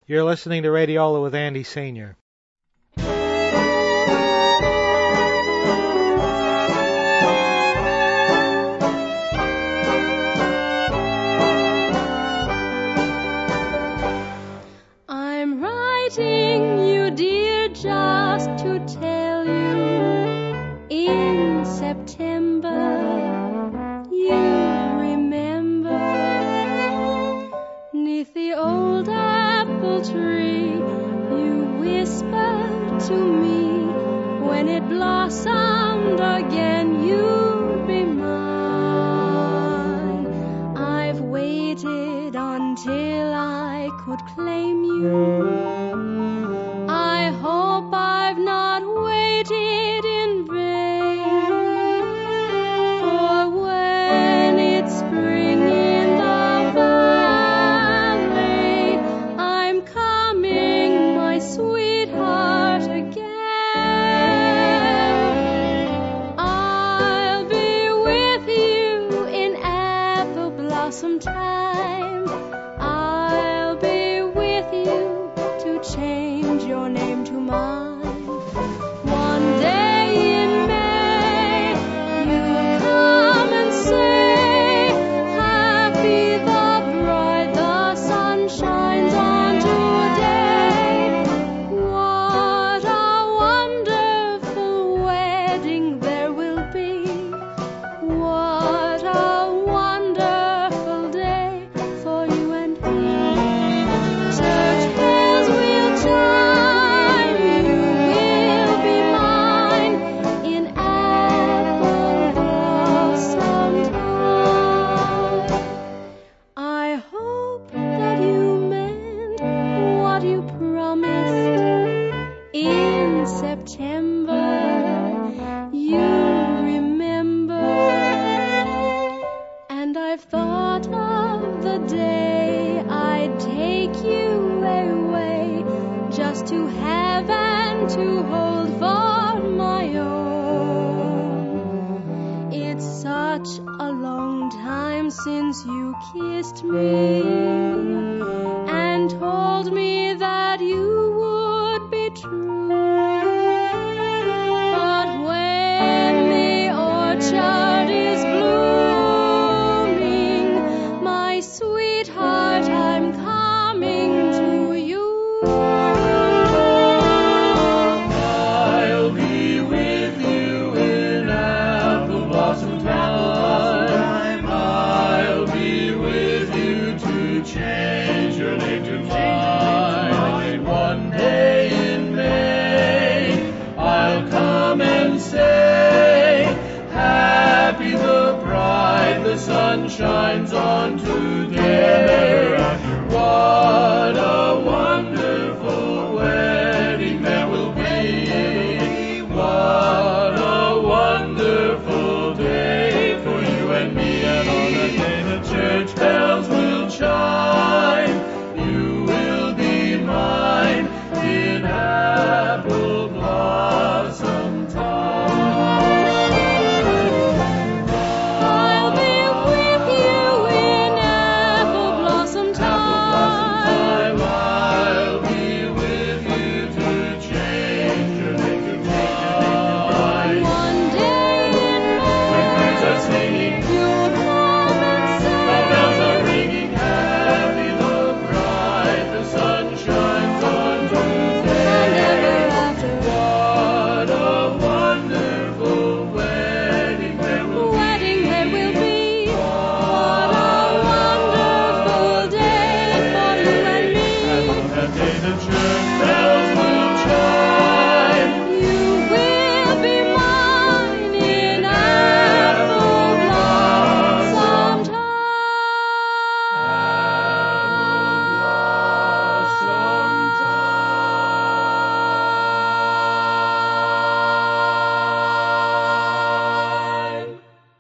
You're listening to Radiola with Andy Senior. I'm writing you, dear, just to tell you in September you remember 'neath the old apple tree you whispered to me when it blossomed again you'd be mine. I've waited until I could claim you. I hope I've not waited in vain, for when it's spring in the valley, I'm coming, my sweetheart, again. I'll be with you in apple blossom time. I'll be with you to change your name to mine. One day in May, you'll come and say, happy the bride the sun shines on today. What a wonderful wedding there will be. What a wonderful day for you and me. Church bells will chime, you will be mine in apple blossom time. I hope that you meant what you promised in September. You remember, and I've thought of the day I'd take you away, just to have and to hold for my own. It's such a long time since you kissed me and told me that you would be true. But when the orchard is blooming, my sweetheart, I'm coming to you. I'll be with you in apple blossom time. I'll be with you to change your name to mine. One day in May, I'll come and say, happy the bride the sun shines on today. What a wonderful wedding there will be. What a wonderful day for you and me. And on that day the church bells will chime. You will be mine in apple blossom time. I'll be with you in apple blossom time. I'll be with you to change your name to mine. One day in When birds are May, singing, you'll come and the bells say, are ringing, happy the bride the sun shines on and today. ever after, What a wonderful wedding there will be. wedding there will be. What a wonderful day for you and me. And on that day the church bells will chime. You will be mine in apple blossom time.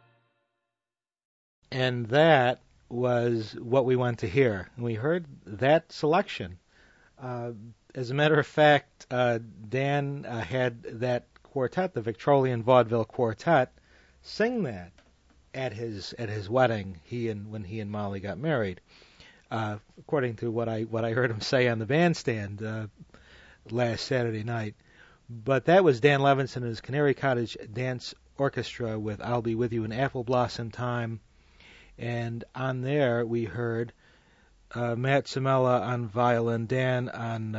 And that was what we went to hear. And we heard that selection. As a matter of fact, Dan had that quartet, the Victrolean Vaudeville Quartet, sing that at his wedding. When he and Molly got married. according to what I heard him say on the bandstand last Saturday night. But that was Dan Levinson and his Canary Cottage Dance Orchestra with I'll Be With You in Apple Blossom Time. And on there we heard Matt Samela on violin, Dan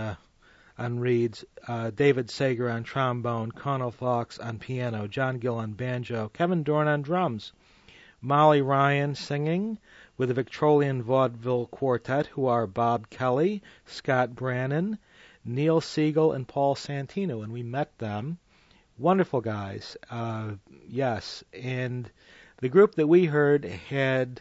on reeds, David Sager on trombone, Connell Fox on piano, John Gill on banjo, Kevin Dorn on drums, Molly Ryan singing with the Victrolean Vaudeville Quartet, who are Bob Kelly, Scott Brannon, Neil Siegel, and Paul Santino, and we met them. Wonderful guys, yes. And the group that we heard had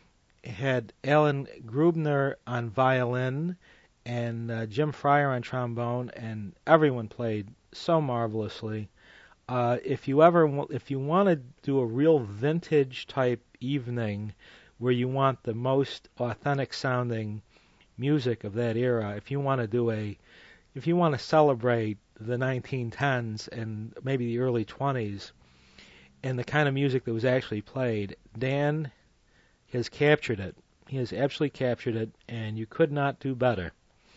Alan Grubner on violin and Jim Fryer on trombone, and everyone played so marvelously. If you want to do a real vintage type evening where you want the most authentic sounding music of that era, if you want to celebrate the 1910s and maybe the early 20s and the kind of music that was actually played, Dan has captured it. He has absolutely captured it, and you could not do better.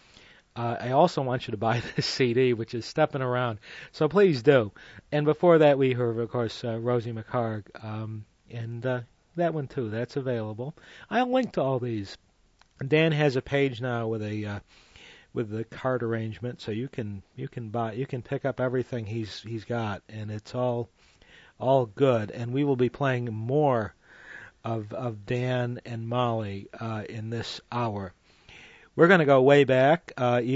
I also want you to buy this CD, which is Steppin' Around, so please do. And before that, we heard, of course, Rosie McHarg, and that one too. That's available. I'll link to all these. Dan has a page now with the card arrangement, so you can pick up everything he's got, and it's all good. And we will be playing more of Dan and Molly in this hour. We're going to go way back,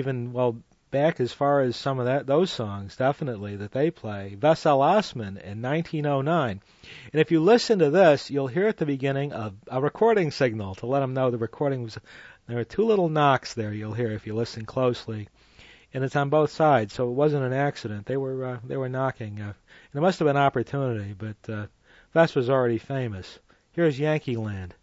back as far as some of those songs, definitely, that they play. Vessel Osman in 1909. And if you listen to this, you'll hear at the beginning a recording signal to let them know the recording was. There are two little knocks there you'll hear if you listen closely. And it's on both sides, so it wasn't an accident. They were knocking. And it must have been opportunity, but Vess was already famous. Here's Yankee Land.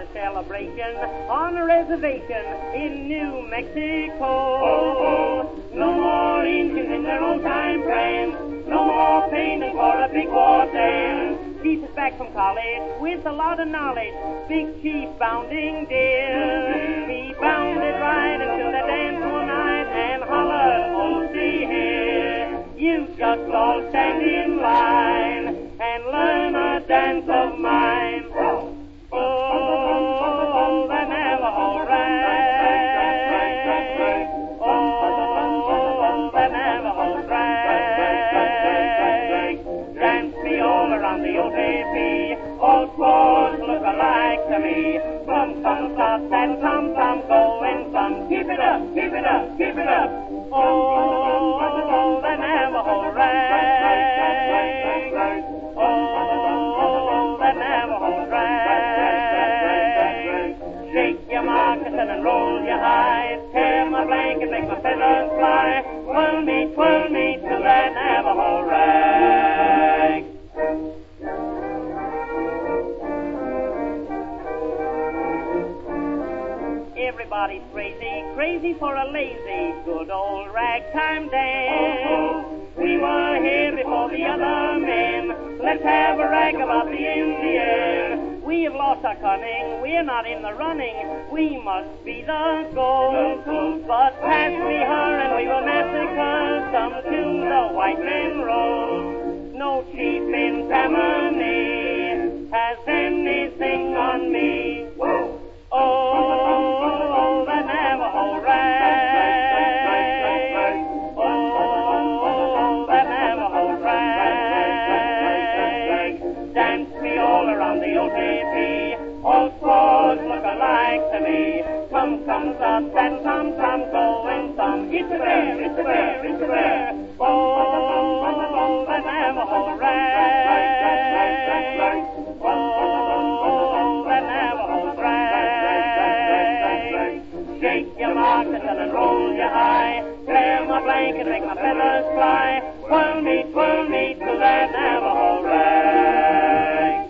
celebration on a reservation in New Mexico. No more engines in their own time frame. No more painting for a big war dame. Jesus back from college with a lot of knowledge. Big Chief bounding dear. He bounded right until the dance one night and hollered, oh, see here. You just all stand in line and learn a dance of mine. Oh, the Navajo rag. Oh, the Navajo rag. Dance me all around the old baby. All squaws look alike to me. Some stop and some go and some keep it up, keep it up, keep it up. Oh, the Navajo rag. Oh, the Navajo rag. Shake your moccasin and roll your hide. Tear my blanket, make my feathers fly. Twirl me to that Navajo rag. Everybody's crazy, crazy for a lazy, good old ragtime dance. We were here before the other men. Let's have a rag about the Indian. We have lost our cunning, we're not in the running. We must be the gold. But pass me her and we will massacre some to the white man roll. No chief in Tammany has anything on me. Oh, the Navajo rag. Oh, the Navajo rag. Dance me all around the old baby. All squaws look alike to me. Some comes up and some go and some. It's a bear, it's a bear, it's a bear. Oh, the Navajo rag. Oh, the Navajo rag. Shake your moccasin and roll your eye. Tear my blanket, make my feathers fly. Twirl me to that Navajo rag.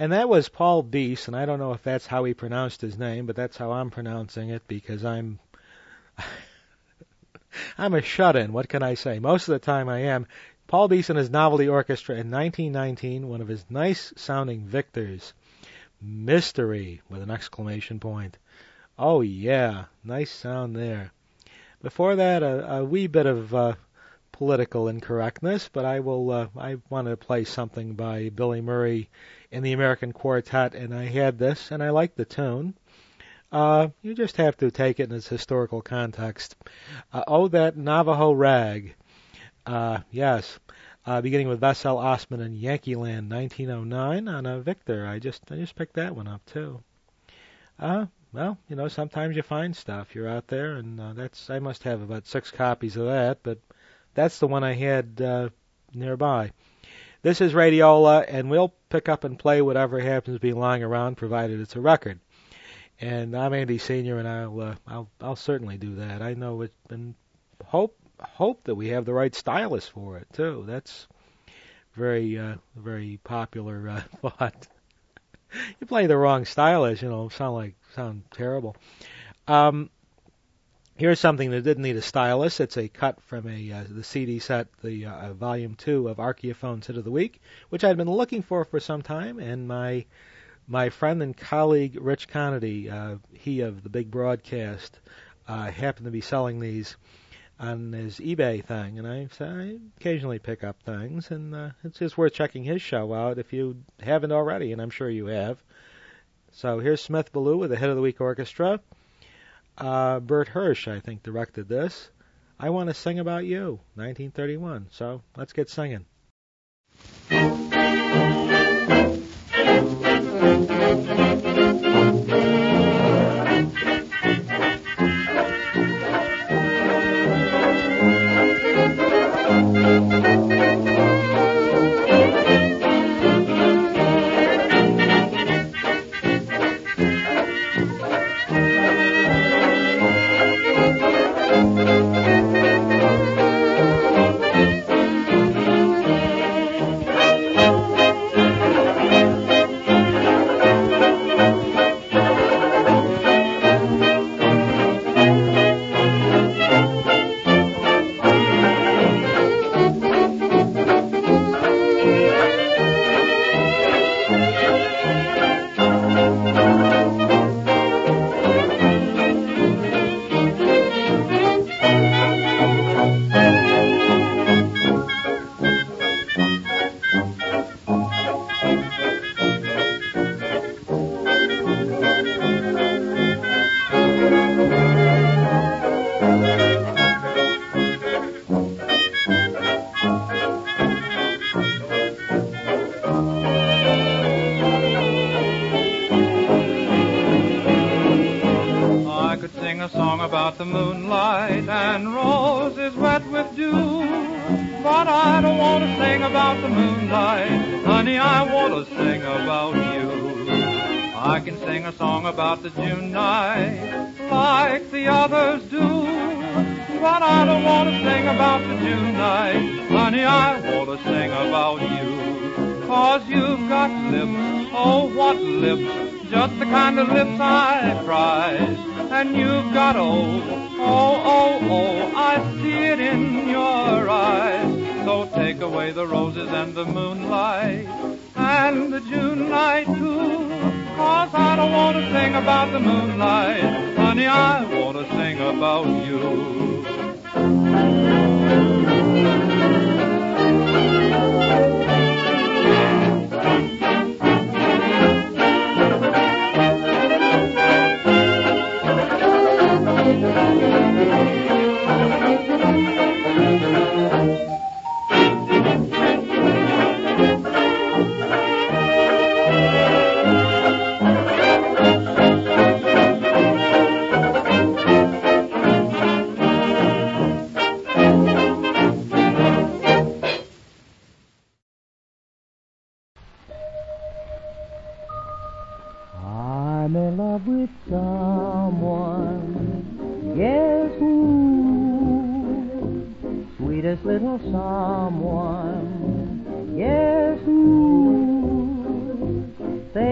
And that was Paul Beese, and I don't know if that's how he pronounced his name, but that's how I'm pronouncing it because I'm a shut-in. What can I say? Most of the time I am. Paul Beese and his Novelty Orchestra in 1919, one of his nice-sounding Victors, Mystery, with an exclamation point. Oh, yeah, nice sound there. Before that, a wee bit of political incorrectness, but I wanted to play something by Billy Murray in the American Quartet, and I had this, and I like the tune. You just have to take it in its historical context. Oh, that Navajo Rag. Yes. Beginning with Vessel Osman and Yankee Land, 1909 on a Victor. I just picked that one up too. Well, sometimes you find stuff. You're out there, and I must have about 6 copies of that, but that's the one I had nearby. This is Radiola, and we'll pick up and play whatever happens to be lying around, provided it's a record. And I'm Andy Senior, and I'll certainly do that. I know it, and hope that we have the right stylist for it too. That's very popular thought. You play the wrong stylist, sound terrible. Here's something that didn't need a stylist. It's a cut from the CD set, the Volume 2 of Archaeophone's Hit of the Week, which I'd been looking for some time, and my friend and colleague Rich Connedy, he of the Big Broadcast, happened to be selling these on his eBay thing, and I occasionally pick up things, and it's just worth checking his show out if you haven't already, and I'm sure you have. So here's Smith Ballou with the Hit of the Week Orchestra. Bert Hirsch, I think, directed this. I Want to Sing About You, 1931. So let's get singing.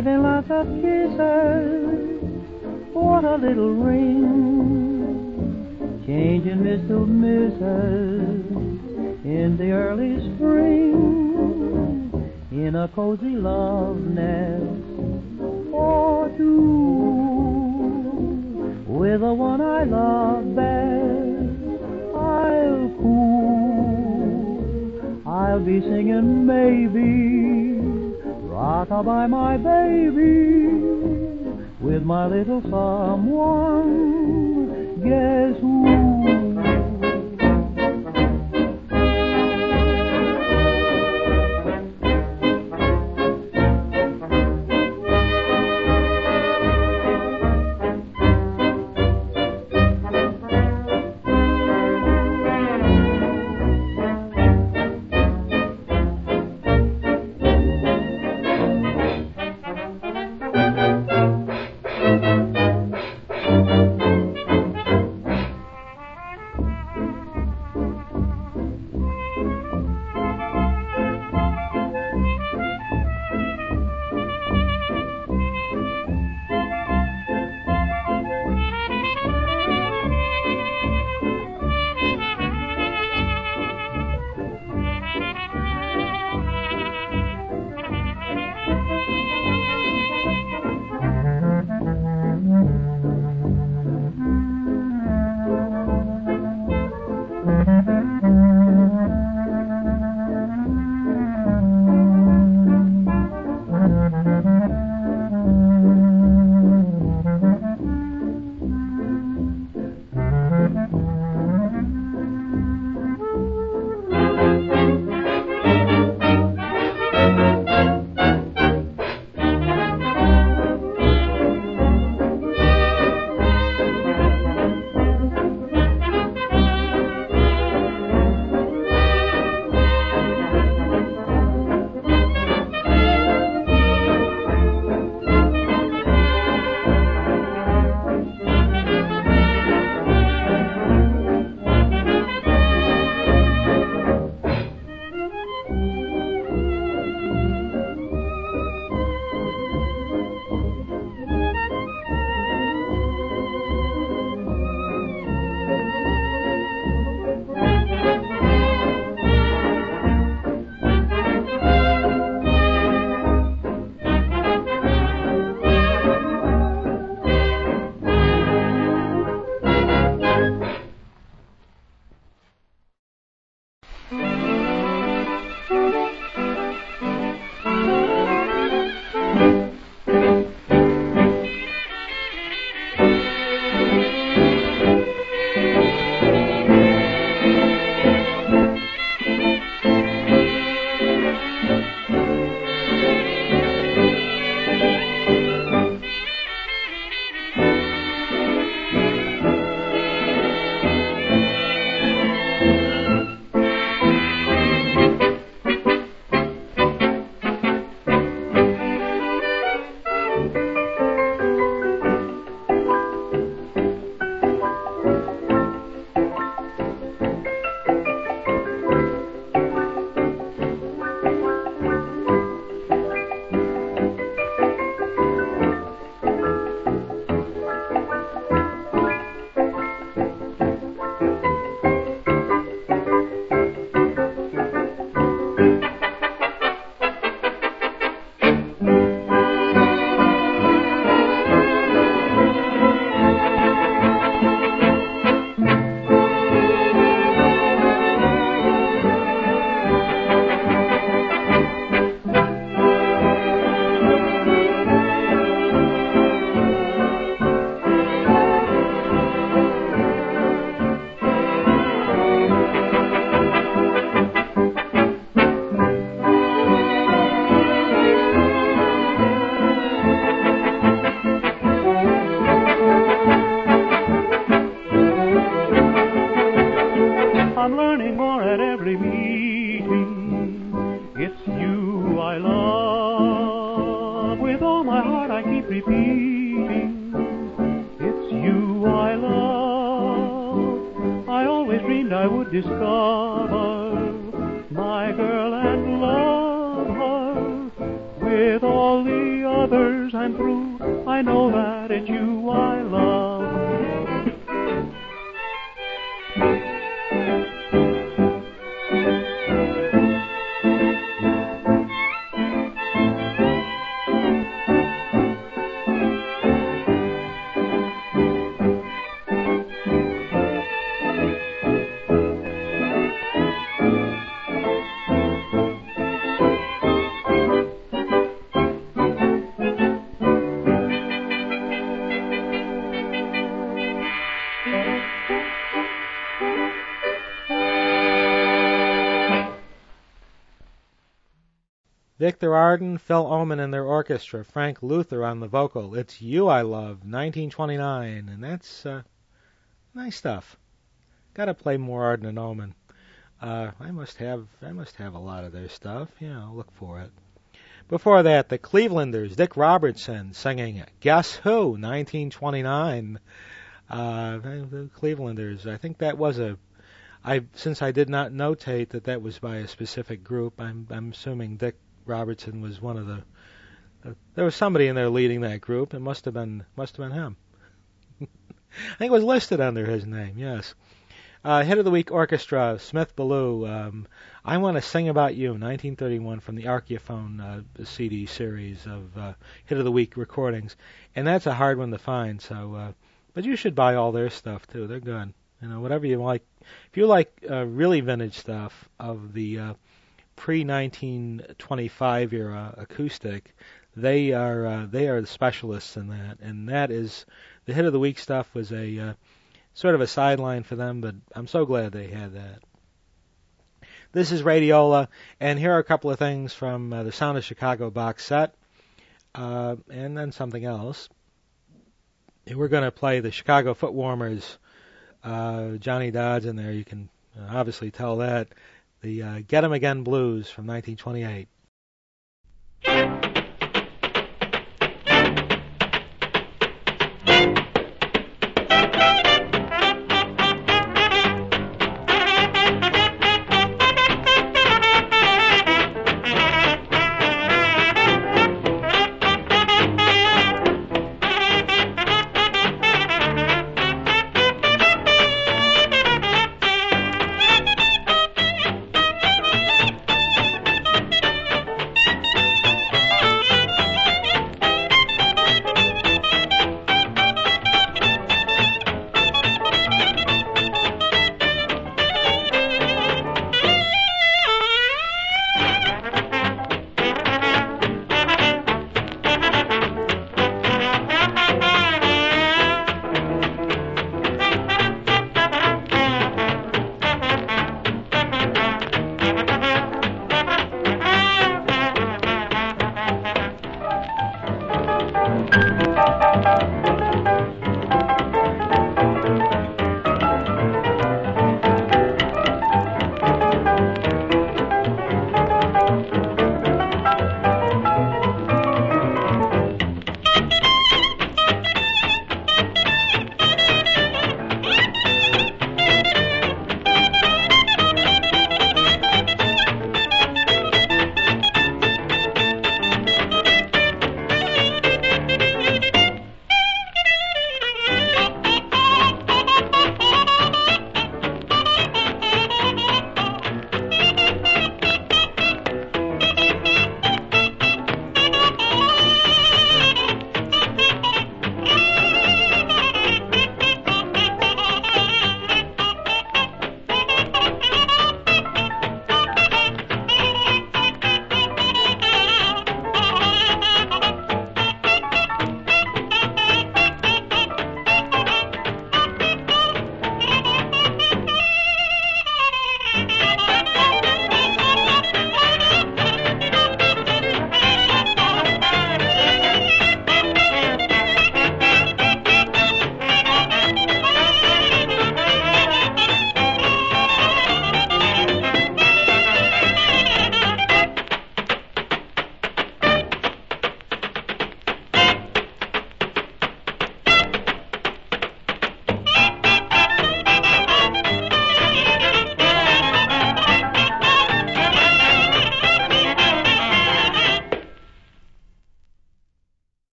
saving lots of kisses for a little ring, changing Miss to Mrs. in the early spring, in a cozy love nest or two, with the one I love best. I'll coo, I'll be singing maybe, rock-a-bye my baby, with my little someone. Guess who? I would discover my girl and love her with all the others. and through, I know that it's you I love. Victor Arden, Phil Oman and their orchestra, Frank Luther on the vocal. It's You I Love, 1929, and that's nice stuff. Got to play more Arden and Oman. I must have a lot of their stuff. Yeah, I'll look for it. Before that, the Clevelanders, Dick Robertson singing Guess Who, 1929. The Clevelanders. I think that was since I did not notate that was by a specific group. I'm assuming Dick Robertson was one of the. There was somebody in there leading that group. It must have been him. I think it was listed under his name. Yes. Hit of the Week Orchestra, Smith Ballou. I Want to Sing About You, 1931, from the Archaeophone CD series of Hit of the Week recordings, and that's a hard one to find. So, but you should buy all their stuff too. They're good. You know, whatever you like. If you like really vintage stuff of the pre-1925 era acoustic, they are the specialists in that. And that is the Hit of the Week stuff was a sort of a sideline for them, but I'm so glad they had that. This is Radiola, and here are a couple of things from the Sound of Chicago box set, and then something else. We're going to play the Chicago Footwarmers. Johnny Dodds in there, you can obviously tell that. The Get 'Em Again Blues from 1928.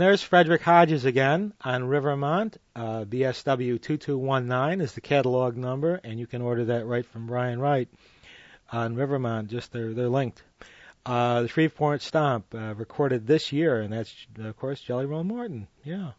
And there's Frederick Hodges again on Rivermont. BSW 2219 is the catalog number, and you can order that right from Brian Wright on Rivermont. Just they're linked. The Shreveport Stomp, recorded this year, and that's, of course, Jelly Roll Morton. Yeah.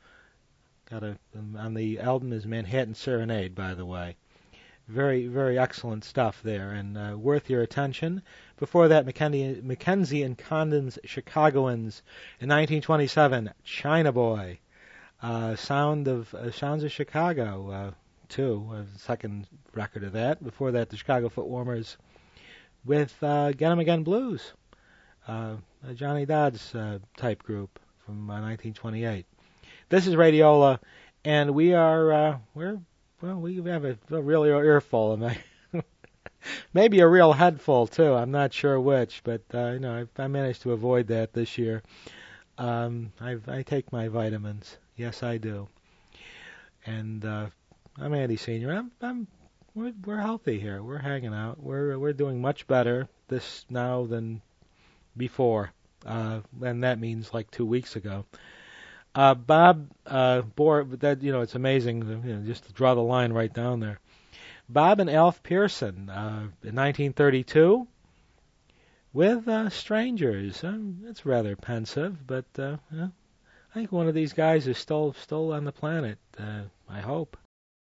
On the album is Manhattan Serenade, by the way. Very, very excellent stuff there, and worth your attention. Before that, Mackenzie and Condon's Chicagoans in 1927, China Boy. Sounds of Chicago, too, second record of that. Before that, the Chicago Footwarmers with Get 'Em Again Blues, a Johnny Dodds type group from 1928. This is Radiola, and we are we have a real earful, and maybe a real head full too. I'm not sure which, but I managed to avoid that this year. I take my vitamins. Yes, I do. And I'm Andy Senior. We're healthy here. We're hanging out. We're doing much better this now than before, and that means like 2 weeks ago. Bob Bohr, that it's amazing, just to draw the line right down there. Bob and Alf Pearson in 1932 with Strangers. It's rather pensive, but I think one of these guys is still on the planet. I hope.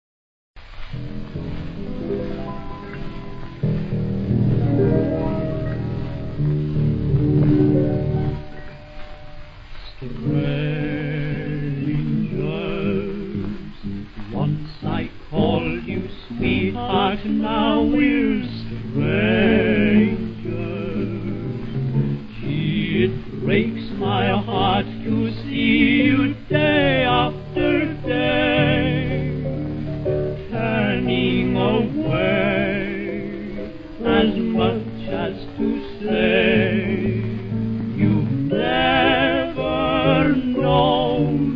Once I called you sweetheart, now we're strangers. Gee, it breaks my heart to see you day after day, turning away as much as to say you've never known.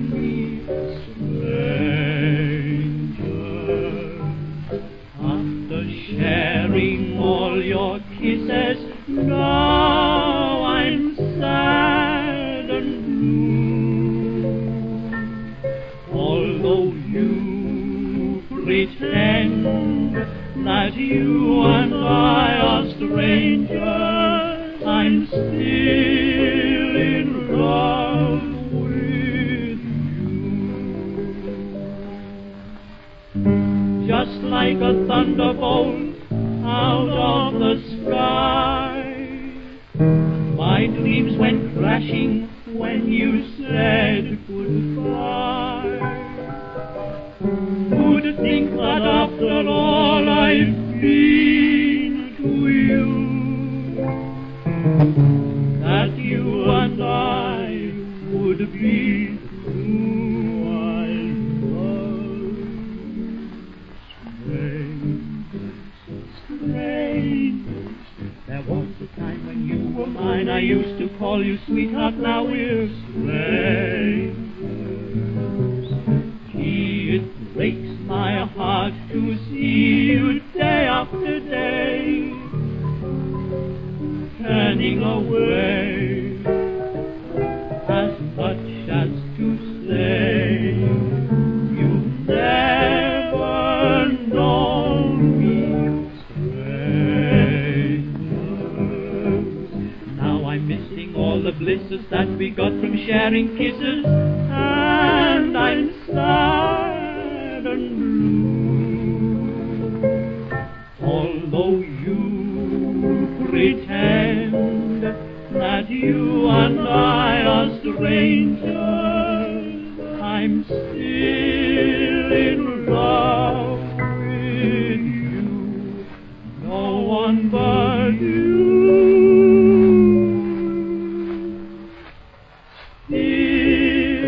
Sharing all your kisses, now I'm sad and blue. Although you pretend that you and I are strangers, I'm still in love with you. Just like a thunderbolt out of the sky, my dreams went crashing when you said goodbye. Who'd think that after all I've been to you, that you and I would be who I love? Strangers, there was a time when you were mine, I used to call you sweetheart, now we're strangers. Gee, it breaks my heart to see you day after day, turning away as much as to say you've never known me. All the blisses that we got from sharing kisses, and I'm sad and blue. Although you pretend that you and I are strangers, I'm still in love with you. No one but you.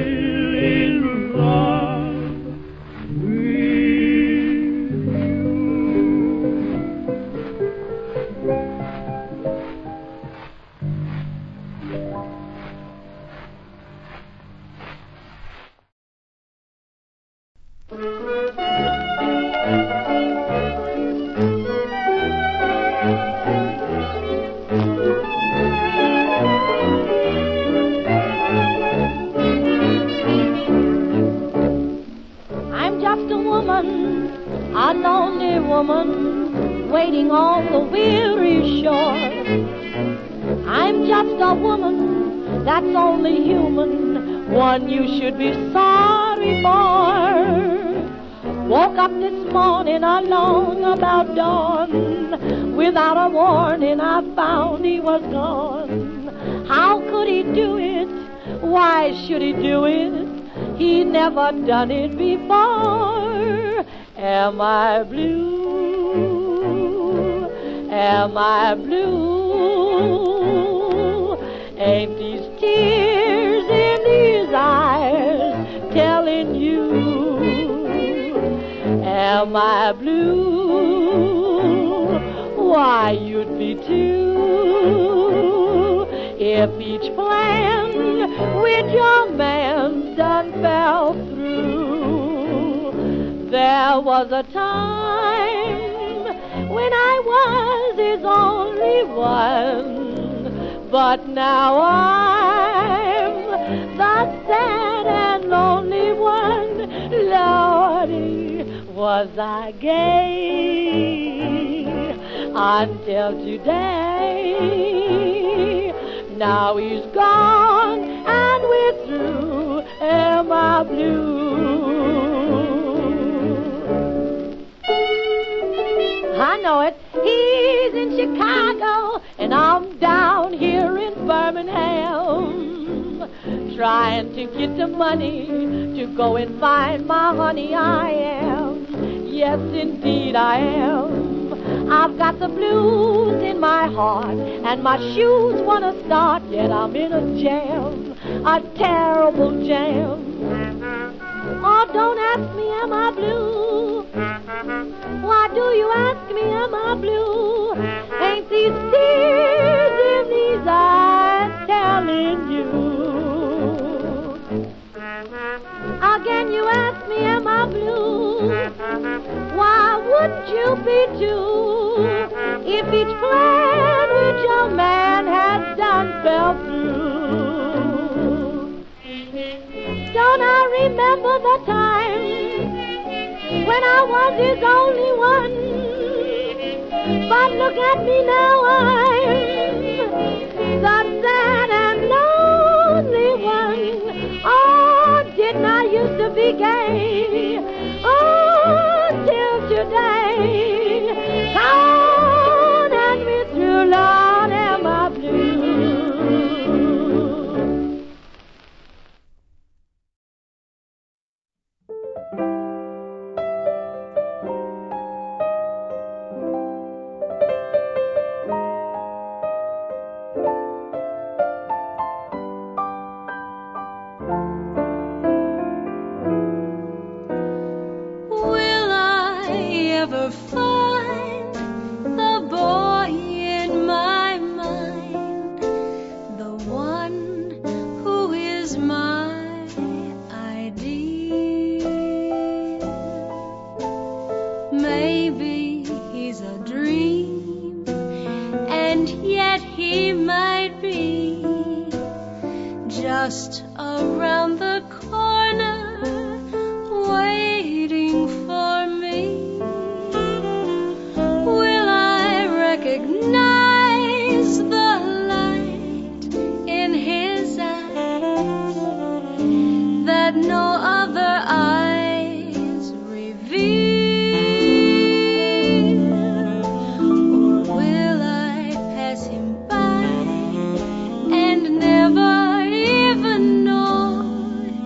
a lonely woman waiting on the weary shore. I'm just a woman that's only human, one you should be sorry for. Woke up this morning alone about dawn. Without a warning I found he was gone. How could he do it? Why should he do it? He never done it before. Am I blue? Am I blue? Ain't these tears in these eyes telling you? Am I blue? Why, you'd be too if each plan with your man done fell through. There was a time when I was his only one, but now I'm the sad and lonely one. Lordy, was I gay until today? Now he's gone and we're through. Am I blue? I know it. He's in Chicago and I'm down here in Birmingham, trying to get the money to go and find my honey. I am, yes indeed I am. I've got the blues in my heart and my shoes want to start, yet I'm in a jam, a terrible jam. Oh, don't ask me, am I blue? Why do you ask me, am I blue? Ain't these tears in these eyes telling you? Again you ask me, am I blue? Why wouldn't you be too if each plan which your man had done fell through? Don't I remember the time when I was his only one? But look at me now, I'm the sad and lonely one. Oh, didn't I used to be gay? Oh, till today. Gone and me through, Lord, am I blue? Find the boy in my mind, the one who is my ideal. Maybe he's a dream, and yet he might be just around the corner, waiting for me. Recognize the light in his eyes that no other eyes reveal, or will I pass him by and never even know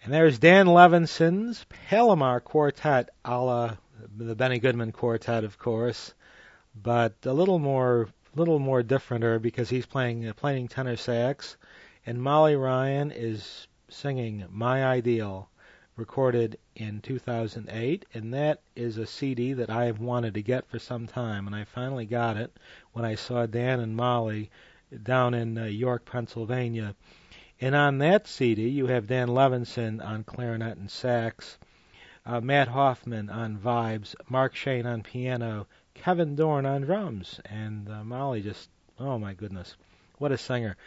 And there's Dan Levinson's Palomar Quartet, a la the Benny Goodman Quartet, of course, but a little more differenter because he's playing tenor sax, and Molly Ryan is singing My Ideal, recorded in 2008, and that is a CD that I have wanted to get for some time, and I finally got it when I saw Dan and Molly down in York, Pennsylvania. And on that CD, you have Dan Levinson on clarinet and sax, Matt Hoffman on vibes, Mark Shane on piano, Kevin Dorn on drums, and Molly just, oh my goodness, what a singer.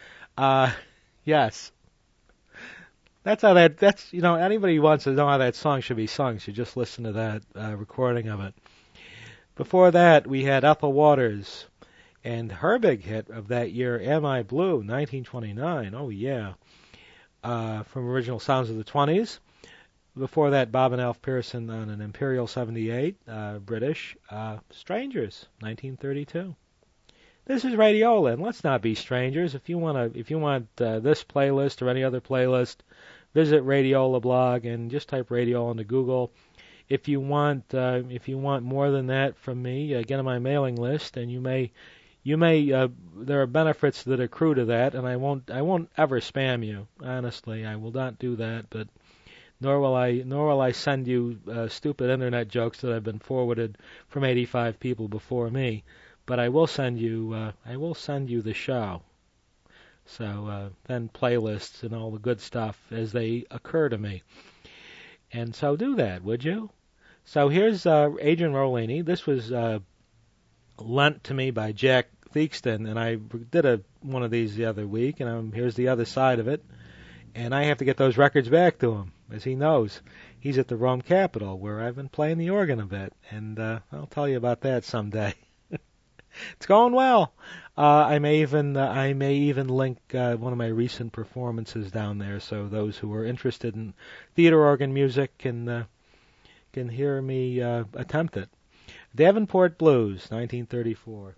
Yes. That's anybody who wants to know how that song should be sung should just listen to that recording of it. Before that, we had Ethel Waters, and her big hit of that year, Am I Blue, 1929. Oh, yeah. From Original Sounds of the 20s. Before that, Bob and Alf Pearson on an Imperial 78, British. Strangers, 1932. This is Radiola, and let's not be strangers. If you want this playlist or any other playlist, visit Radiola blog and just type Radiola into Google. If you want more than that from me, get on my mailing list, and you may there are benefits that accrue to that, and I won't ever spam you. Honestly, I will not do that, but nor will I send you stupid internet jokes that have been forwarded from 85 people before me. But I will send you the show. So then playlists and all the good stuff as they occur to me. And so do that, would you? So here's Adrian Rollini. This was lent to me by Jack Theakston, and I did one of these the other week, and here's the other side of it. And I have to get those records back to him, as he knows. He's at the Rome Capitol, where I've been playing the organ a bit, and I'll tell you about that someday. It's going well. I may even link one of my recent performances down there, so those who are interested in theater organ music can hear me attempt it. Davenport Blues, 1934.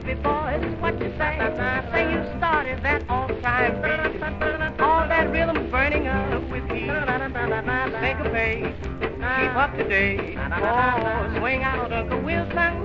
baby boys, what you say? Say you started that all-time beat. All that rhythm burning up with heat. Syncopate, keep up to date. Oh, swing out, Uncle Wilson.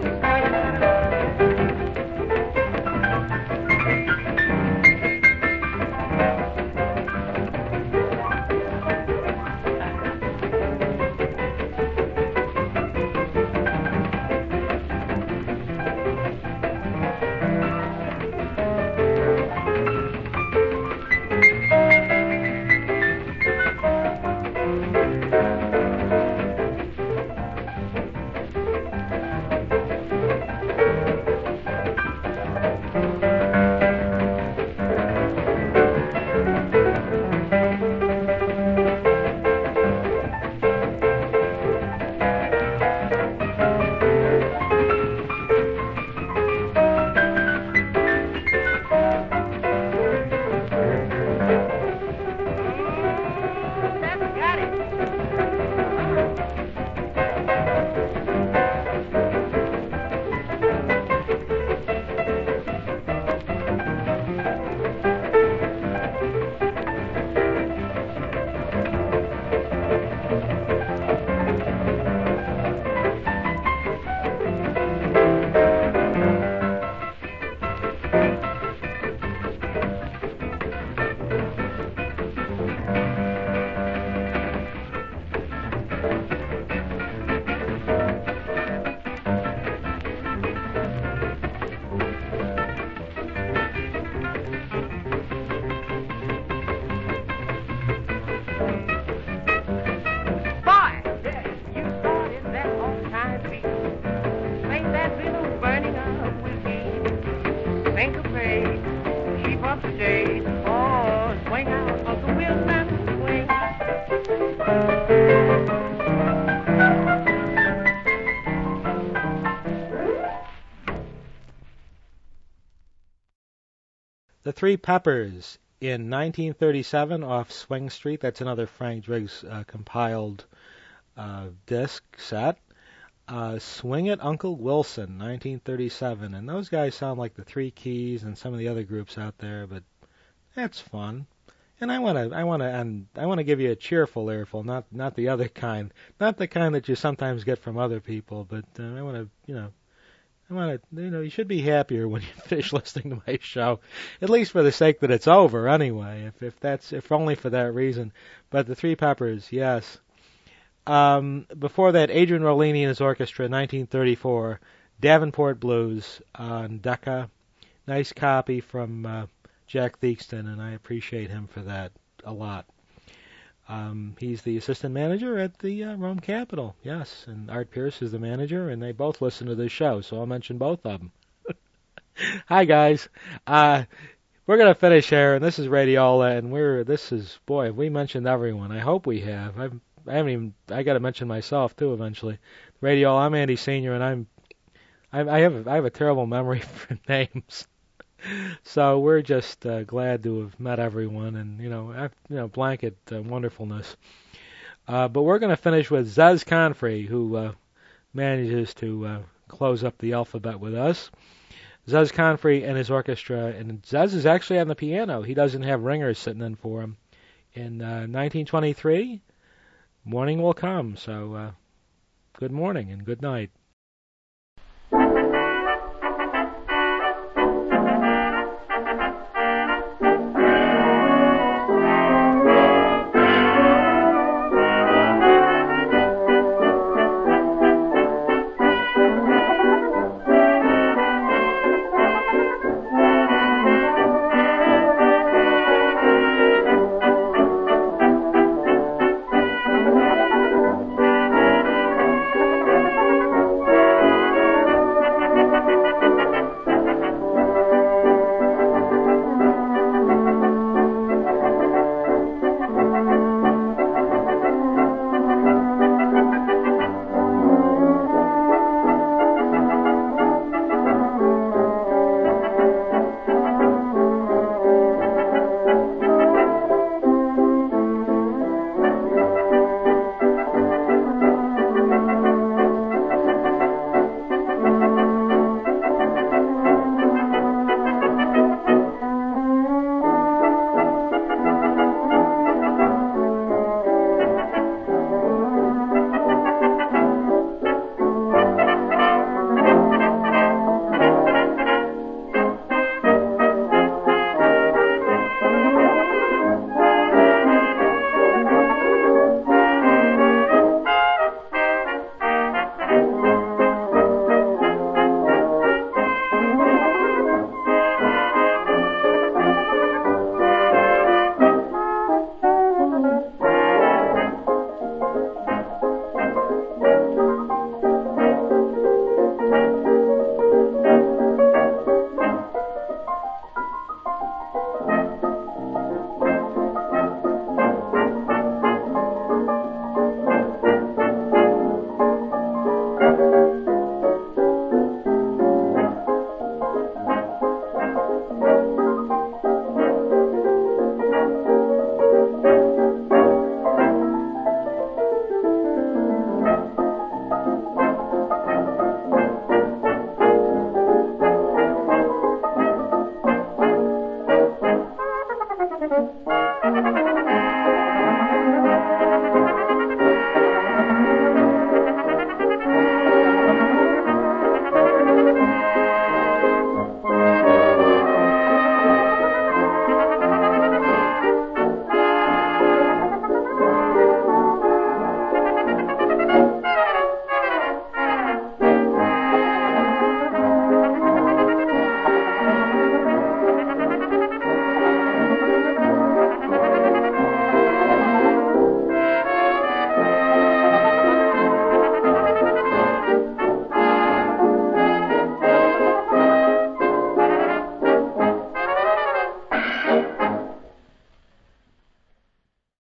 The Three Peppers in 1937 off Swing Street. That's another Frank Driggs compiled disc set. Swing It, Uncle Wilson, 1937. And those guys sound like the Three Keys and some of the other groups out there, but that's fun. And I want to give you a cheerful earful, not the other kind, not the kind that you sometimes get from other people, but I want to, you should be happier when you finish listening to my show, at least for the sake that it's over anyway, if only for that reason. But the Three Peppers, yes. Before that, Adrian Rollini and his orchestra, 1934, Davenport Blues on Decca. Nice copy from Jack Theakston, and I appreciate him for that a lot. He's the assistant manager at the Rome Capitol, yes, and Art Pierce is the manager, and they both listen to this show, so I'll mention both of them. Hi, guys. We're going to finish here, and this is Radiola, and have we mentioned everyone? I hope we have. I got to mention myself, too, eventually. Radiola, I'm Andy Sr., and I have a terrible memory for names. So we're just glad to have met everyone, and blanket wonderfulness. But we're going to finish with Zez Confrey, who manages to close up the alphabet with us. Zez Confrey and his orchestra, and Zez is actually on the piano. He doesn't have ringers sitting in for him. In 1923, morning will come. So good morning and good night.